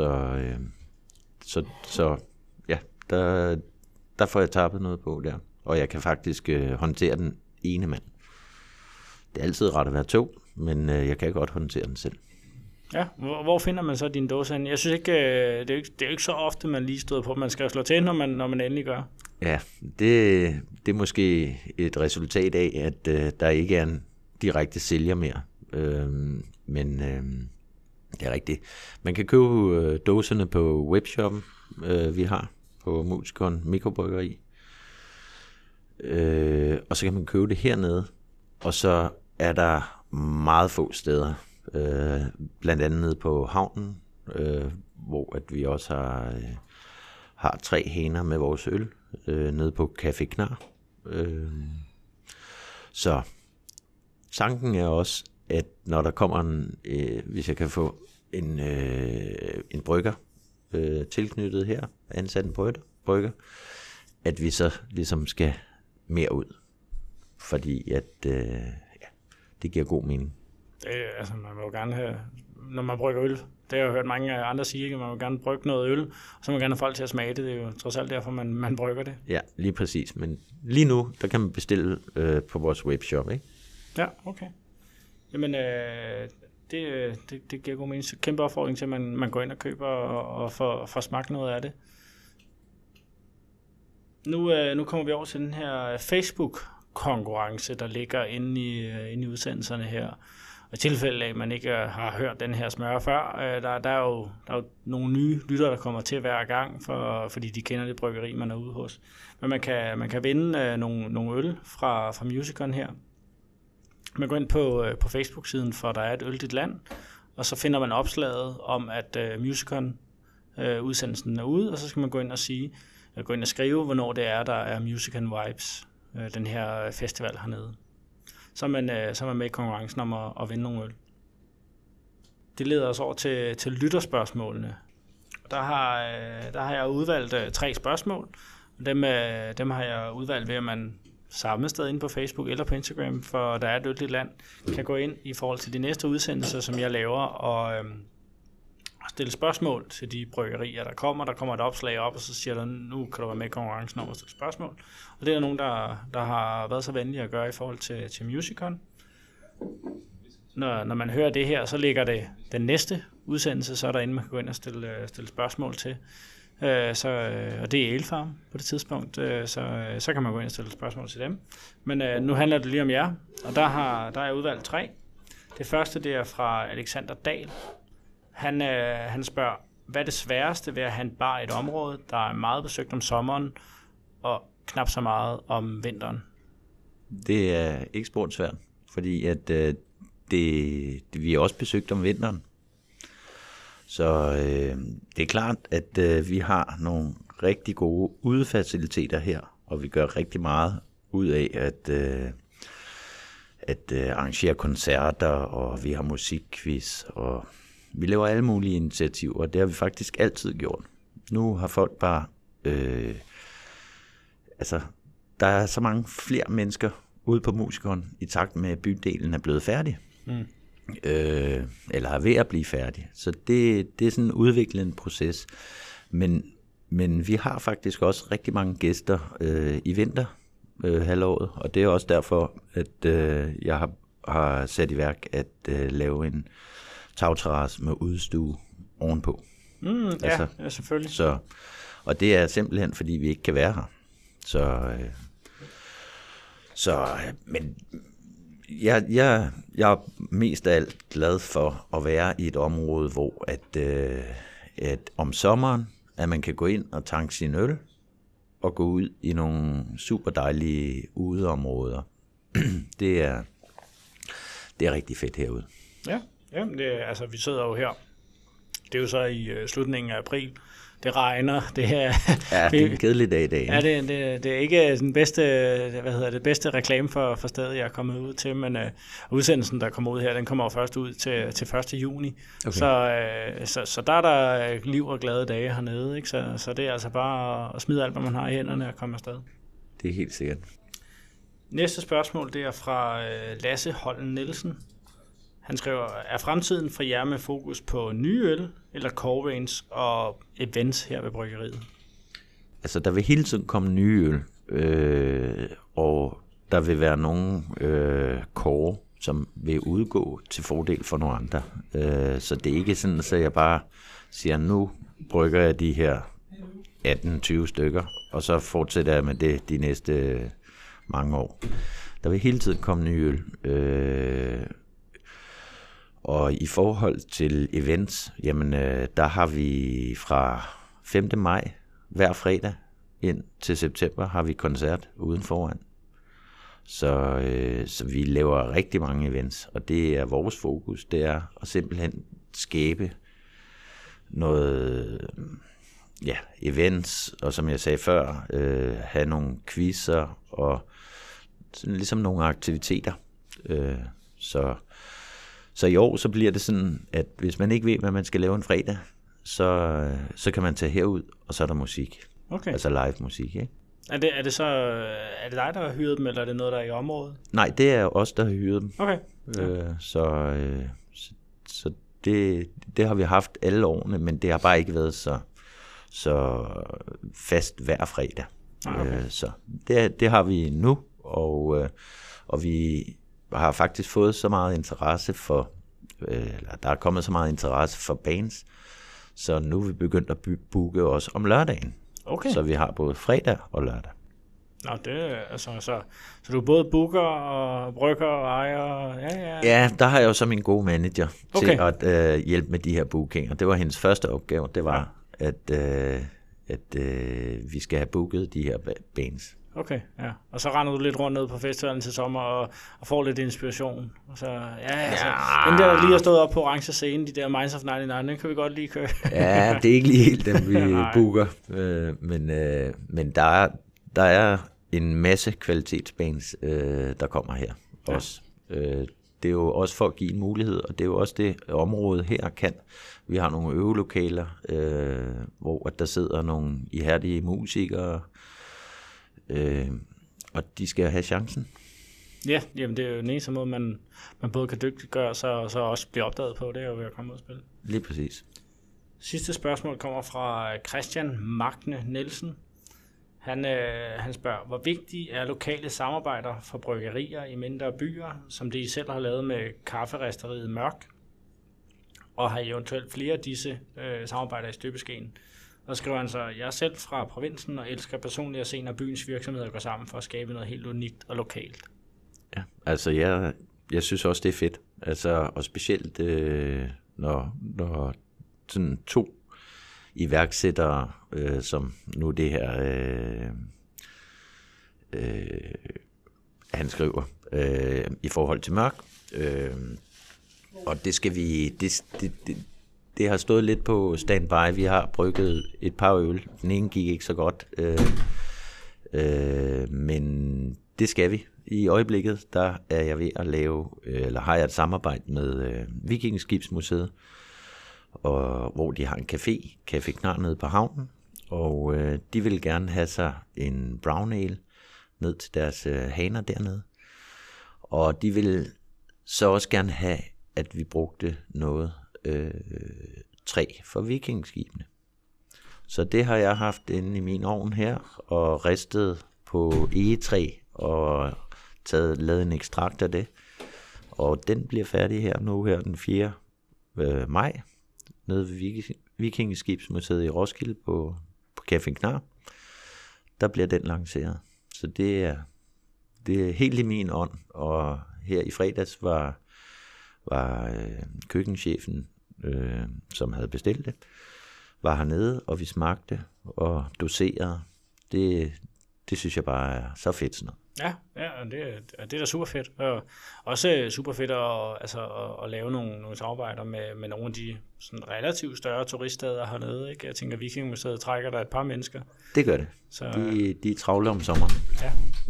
Så ja, der får jeg tappet noget på der. Og jeg kan faktisk håndtere den ene mand. Det er altid ret at være to, men jeg kan godt håndtere den selv. Ja, hvor finder man så din dåse? Jeg synes ikke, det er jo ikke så ofte, man lige støder på, at man skal slå til, når man endelig gør. Ja, det er måske et resultat af, at der ikke er en direkte sælger mere. Men det er rigtigt. Man kan købe dåserne på webshoppen, vi har på Musikon Mikrobryggeri. Og så kan man købe det hernede. Og så er der meget få steder. Blandt andet nede på havnen, hvor at vi også har 3 haner med vores øl, nede på Café Knar. Så tanken er også, at når der kommer hvis jeg kan få en brygger tilknyttet her, ansat en brygger, at vi så ligesom skal mere ud. Fordi at det giver god mening. Altså man vil jo gerne have, når man brygger øl, det har jeg hørt mange andre sige, at man vil gerne brygge noget øl, og så må man gerne have folk til at smage det. Det er jo trods alt derfor, man brygger det. Ja, lige præcis. Men lige nu, der kan man bestille på vores webshop, ikke? Ja, okay. Jamen, det giver god mening. Så kæmpe opfordring til, at man går ind og køber og får smagt noget af det. Nu kommer vi over til den her Facebook-konkurrence, der ligger inde i udsendelserne her. Og i tilfælde af, at man ikke har hørt den her smøre før, der er jo nogle nye lyttere, der kommer til hver gang, fordi de kender det bryggeri, man er ude hos. Men man kan vinde nogle øl fra Musicon her. Man går ind på Facebook-siden, for der er et øl dit land, og så finder man opslaget om, at Musicon udsendelsen er ude, og så skal man gå ind og skrive, hvornår det er, der er Musicon Vibes, den her festival hernede. Så er man med i konkurrencen om at vinde nogle øl. Det leder os over til lytterspørgsmålene. Der har jeg udvalgt 3 spørgsmål, og dem har jeg udvalgt ved, at man samme sted inde på Facebook eller på Instagram, for der er et øligt land, kan gå ind i forhold til de næste udsendelser, som jeg laver, og stille spørgsmål til de bryggerier, der kommer. Der kommer et opslag op, og så siger der, nu kan du være med i konkurrencen om at stille spørgsmål. Og det er der nogen, der har været så venlige at gøre i forhold til Musicon. Når man hører det her, så ligger det den næste udsendelse, så er der inde, man kan gå ind og stille spørgsmål til. Og det er Elfarm på det tidspunkt, så kan man gå ind og stille spørgsmål til dem. Men nu handler det lige om jer, og der er jeg udvalgt 3. Det første, det er fra Alexander Dahl. Han spørger, hvad er det sværeste ved at have en bar i et område, der er meget besøgt om sommeren, og knap så meget om vinteren? Det er ikke sport svært, fordi at vi er også besøgt om vinteren. Så det er klart, at vi har nogle rigtig gode udefaciliteter her, og vi gør rigtig meget ud af at arrangere koncerter, og vi har musikquiz, og vi laver alle mulige initiativer, og det har vi faktisk altid gjort. Nu har folk bare... der er så mange flere mennesker ude på Musikon, i takt med, at bydelen er blevet færdig. Eller er ved at blive færdig. Så det er sådan en udviklende proces. Men Men vi har faktisk også rigtig mange gæster i vinter halvåret, og det er også derfor, at jeg har sat i værk at lave en tagterrasse med udstue ovenpå. Altså, ja, selvfølgelig. Og det er simpelthen, fordi vi ikke kan være her. Men jeg er mest af alt glad for at være i et område, hvor at om sommeren, at man kan gå ind og tanke sin øl, og gå ud i nogle super dejlige udeområder. Det er rigtig fedt herude. Ja, altså vi sidder jo her. Det er jo så i slutningen af april. Det regner. Det er en kedelig dag i dag. Ja, det er ikke den bedste, bedste reklame for stedet, jeg er kommet ud til, men udsendelsen, der kommer ud her, den kommer jo først ud til 1. juni. Okay. Så der er der liv og glade dage hernede, ikke? Så det er altså bare at smide alt, hvad man har i hænderne og komme afsted. Det er helt sikkert. Næste spørgsmål, det er fra Lasse Holden Nielsen. Han skriver, er fremtiden for jer med fokus på nye øl, eller core range og events her ved bryggeriet? Altså, der vil hele tiden komme nye øl, og der vil være nogle core, som vil udgå til fordel for nogle andre. Så det er ikke sådan, at jeg bare siger, nu brygger jeg de her 18-20 stykker, og så fortsætter jeg med det de næste mange år. Der vil hele tiden komme nye øl. Og i forhold til events, jamen der har vi fra 5. maj hver fredag ind til september har vi koncert uden foran. Så vi laver rigtig mange events, og det er vores fokus, det er at simpelthen skabe noget events, og som jeg sagde før, have nogle quizzer og sådan ligesom nogle aktiviteter. Så i år så bliver det sådan, at hvis man ikke ved, hvad man skal lave en fredag, så kan man tage herud, og så er der musik. Okay. Altså live musik, ikke? Er det dig, der har hyret dem, eller er det noget, der er i området? Nej, det er os, der har hyret dem. Okay. Så det har vi haft alle årene, men det har bare ikke været så fast hver fredag. Okay. Så det har vi nu, og vi har faktisk fået så meget interesse der er kommet så meget interesse for bands, så nu er vi begyndt at booke os om lørdagen. Okay. Så vi har både fredag og lørdag. Nå, det altså så du både booker og brygger og ejer. Ja, der har jeg jo så min gode manager til at hjælpe med de her bookinger. Det var hendes første opgave, det var at vi skal have booket de her bands. Okay, ja. Og så render du lidt rundt ned på festivalen til sommer og får lidt inspiration. Og så, den der lige har stået op på orange scene, de der Minds of 99, den kan vi godt lige køre. Ja, det er ikke lige helt dem, vi booker. Men der er en masse kvalitetsbands, der kommer her også. Det er jo også for at give en mulighed, og det er jo også det område her kan. Vi har nogle øvelokaler, hvor der sidder nogle ihærdige musikere, og de skal have chancen. Ja, jamen det er jo den eneste måde, man både kan dygtiggøre sig og så også blive opdaget på, det er jo ved at komme ud og spille. Lige præcis. Sidste spørgsmål kommer fra Christian Magne Nielsen. Han spørger, hvor vigtige er lokale samarbejder for bryggerier i mindre byer, som de selv har lavet med kafferisteriet Mørk, og har eventuelt flere af disse samarbejder i støbeskeen. Og skriver han så, jeg er selv fra provinsen og elsker personligt at se, når byens virksomheder går sammen for at skabe noget helt unikt og lokalt. Ja, altså jeg synes også, det er fedt. Altså, og specielt når sådan 2 iværksættere, som nu det her, han skriver, i forhold til Mørk. Og det skal vi... Det har stået lidt på standby. Vi har brygget et par øl. Den ene gik ikke så godt. Men det skal vi. I øjeblikket, der er jeg ved at lave, eller har jeg et samarbejde med Vikingeskibsmuseet, og hvor de har en Café Knar nede på havnen, og de vil gerne have sig en brown ale ned til deres haner dernede. Og de vil så også gerne have, at vi brugte noget træ for vikingskibene. Så det har jeg haft inde i min ovn her, og ristet på egetræ, og lavet en ekstrakt af det. Og den bliver færdig her nu her den 4. maj, nede ved Vikingeskibsmuseet i Roskilde på Café Knar. Der bliver den lanceret. Så det er helt i min ånd, og her i fredags var køkkenchefen, som havde bestilt det, var hernede, og vi smagte og doserede. Det synes jeg bare er så fedt sådan noget. Ja, det er da super fedt. Og også super fedt at lave nogle samarbejder med nogle af de sådan relativt større turiststeder hernede. Ikke? Jeg tænker, Vikingmuseet trækker der et par mennesker. Det gør det. Så, de er travle om sommeren. Ja.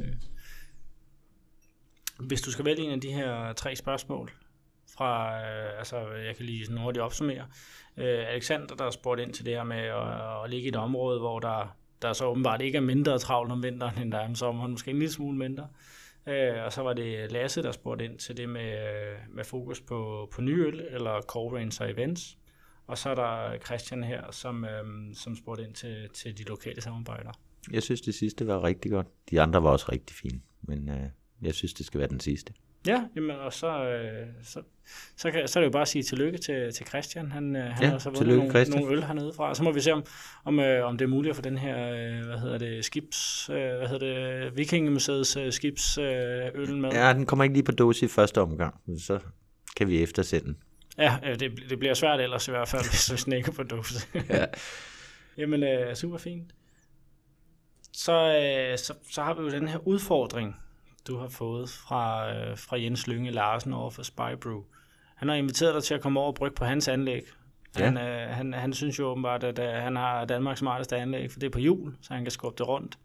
Hvis du skal vælge en af de her 3 spørgsmål fra, jeg kan lige sådan hurtigt opsummere. Alexander, der har spurgt ind til det her med at ligge i et område, hvor der så åbenbart ikke er mindre travlt om vinteren, end der er om sommeren, måske en lille smule mindre. Og så var det Lasse, der spurgte ind til det med fokus på nye øl, eller core range og events. Og så er der Christian her, som spurgte ind til de lokale samarbejder. Jeg synes, det sidste var rigtig godt. De andre var også rigtig fine, men jeg synes, det skal være den sidste. Ja, jamen, og så er det jo bare at sige tillykke til Christian. Han har også vundet nogle øl hernede fra. Så må vi se, om det er muligt at få den her, Vikingemuseets skibsøl med. Ja, den kommer ikke lige på dåse i første omgang, så kan vi eftersende den. Ja, det bliver svært ellers i hvert fald, hvis den ikke er på dåse. Ja. Jamen, super fint. Så har vi jo den her udfordring, du har fået fra Jens Lynge Larsen over for Spybrew. Han har inviteret dig til at komme over og brygge på hans anlæg. Ja. Han synes jo åbenbart, at han har Danmarks smarteste anlæg, for det er på hjul, så han kan skubbe det rundt.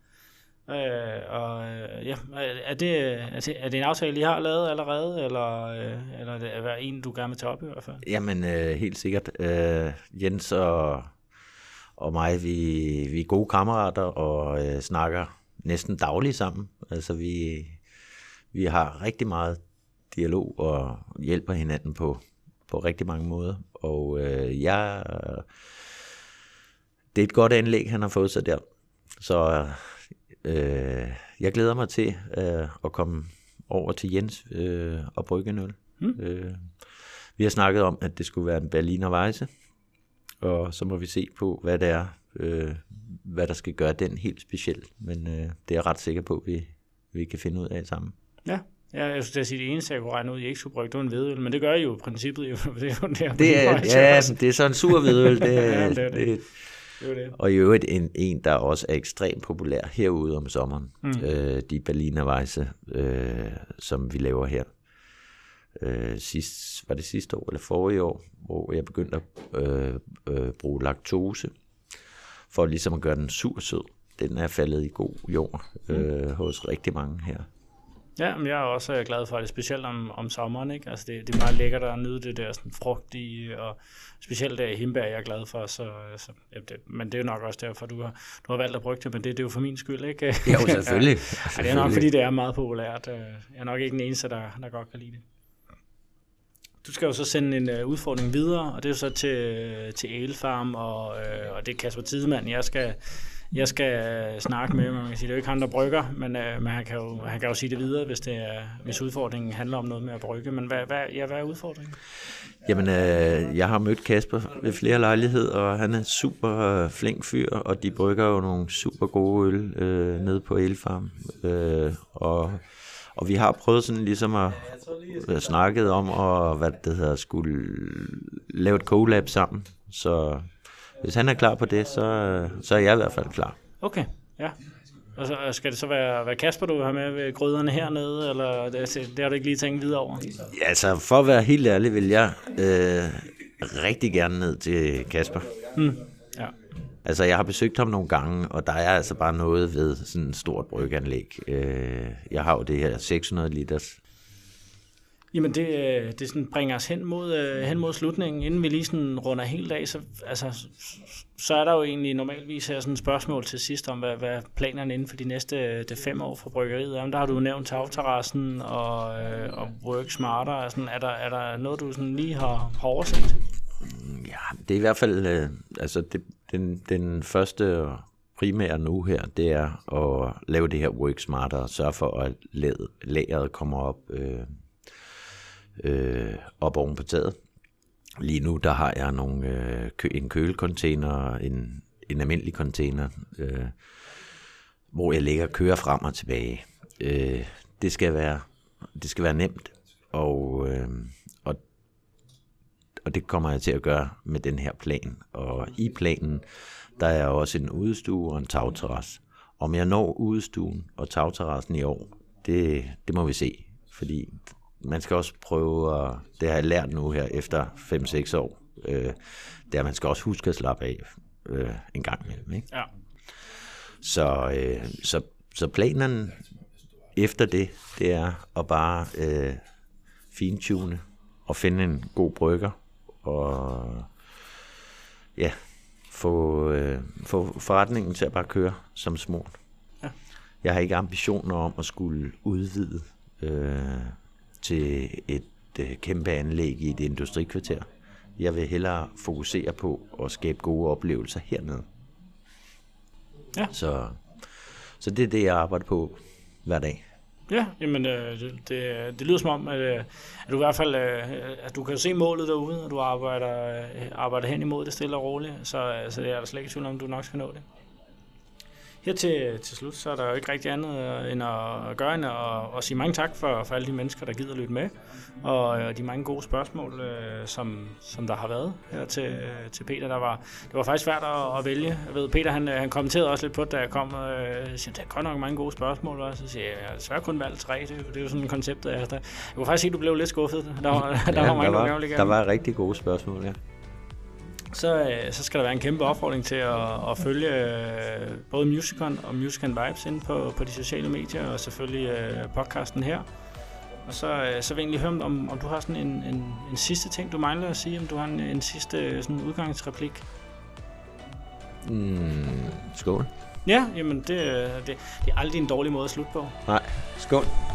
Er det en aftale, I har lavet allerede, eller er det en, du gerne vil tage op i hvert fald? Jamen, helt sikkert. Jens og mig, vi er gode kammerater og snakker næsten dagligt sammen. Altså, vi har rigtig meget dialog og hjælper hinanden på rigtig mange måder. Og det er et godt anlæg, han har fået sig der. Så jeg glæder mig til at komme over til Jens og brygge en øl. Vi har snakket om, at det skulle være en Berliner Weisse, og så må vi se på, hvad det er, hvad der skal gøre den helt speciel. Men det er jeg ret sikker på, at vi kan finde ud af sammen. Ja. Ja, jeg synes, at det eneste, jeg kunne regne ud, I ikke skulle brygge, det var en hvedøl, men det gør I jo i princippet. Det er så en sur hvedøl. Det. Og i øvrigt en, der også er ekstremt populær herude om sommeren. De Berliner Weisse, som vi laver her. Var det sidste år eller forrige år, hvor jeg begyndte at bruge laktose, for ligesom at gøre den sursød. Den er faldet i god jord hos rigtig mange her. Ja, men jeg er også glad for det, specielt om sommeren, ikke? Altså det er meget lækkert at nyde det der sådan frugt i, og specielt der hindbær, jeg er glad for, men det er jo nok også derfor, du har valgt at brygge det, men det er jo for min skyld, ikke? Jo, selvfølgelig. Ja, det er nok, fordi det er meget populært. Jeg er nok ikke den eneste, der godt kan lide det. Du skal jo så sende en udfordring videre, og det er jo så til Ale Farm, og det er Kasper Tidemand, jeg skal snakke med, man kan sige, det er jo ikke han, der brygger, men han kan jo sige det videre, hvis udfordringen handler om noget med at brygge. Men hvad er udfordringen? Jamen, jeg har mødt Kasper ved flere lejligheder, og han er super flink fyr, og de brygger jo nogle super gode øl nede på Ale Farm. Og vi har prøvet sådan ligesom at snakke om, skulle lave et collab sammen, så hvis han er klar på det, så er jeg i hvert fald klar. Okay, ja. Og så skal det så være Kasper, du har med ved gryderne hernede, eller det har du ikke lige tænkt videre over? Ja, altså for at være helt ærlig, vil jeg rigtig gerne ned til Kasper. Ja. Altså jeg har besøgt ham nogle gange, og der er altså bare noget ved sådan et stort bryggeanlæg. Jeg har jo det her 600 liters. Jamen det sådan bringer os hen mod slutningen. Inden vi lige sådan runder helt af, så er der jo egentlig normalvis her sådan et spørgsmål til sidst om, hvad planerne inden for de næste 5 år for bryggeriet er. Der har du nævnt tagterrassen og work smarter. Sådan, er der noget, du sådan lige har overset? Ja, det er i hvert fald, den første primære nu her, det er at lave det her work smartere, og sørge for, at lageret kommer op oven på taget. Lige nu, der har jeg en kølecontainer, en almindelig container, hvor jeg lægger kører frem og tilbage. Det skal være nemt, og det kommer jeg til at gøre med den her plan. Og i planen, der er også en udestue og en tagterrasse. Om jeg når udestuen og tagterrassen i år, det må vi se. Fordi man skal også prøve, det har jeg lært nu her efter 5-6 år, det er, at man skal også huske at slappe af en gang imellem. Ikke? Ja. Så planen efter det er at bare fintune og finde en god brygger og få forretningen til at bare køre som smurt. Ja. Jeg har ikke ambitioner om at skulle udvide til et kæmpe anlæg i et industrikvarter. Jeg vil hellere fokusere på at skabe gode oplevelser hernede. Ja. Så det er det, jeg arbejder på hver dag. Ja, jamen det lyder som om, at du i hvert fald at du kan se målet derude, og du arbejder hen imod det stille og roligt, så det er der slet ikke tvivl om, du nok skal nå det. Her til slut, så er der jo ikke rigtig andet end at gøre end at sige mange tak for alle de mennesker, der gider lytte med, og de mange gode spørgsmål, som der har været her til Peter. Det var faktisk svært at vælge. Jeg ved, Peter han kommenterede også lidt på det, da jeg kom, og siger, der er godt nok mange gode spørgsmål, og så siger jeg har desværre kun valgt 3, det er jo sådan et koncept, der er. Jeg kunne faktisk sige, at du blev lidt skuffet. Der var rigtig gode spørgsmål, ja. Så skal der være en kæmpe opfordring til at følge både Musicon og Musicon Vibes inde på de sociale medier, og selvfølgelig podcasten her. Og så vil jeg egentlig høre, om du har sådan en sidste ting, du mangler at sige, om du har en sidste sådan udgangsreplik. Skål. Ja, jamen det er aldrig en dårlig måde at slutte på. Nej, skål.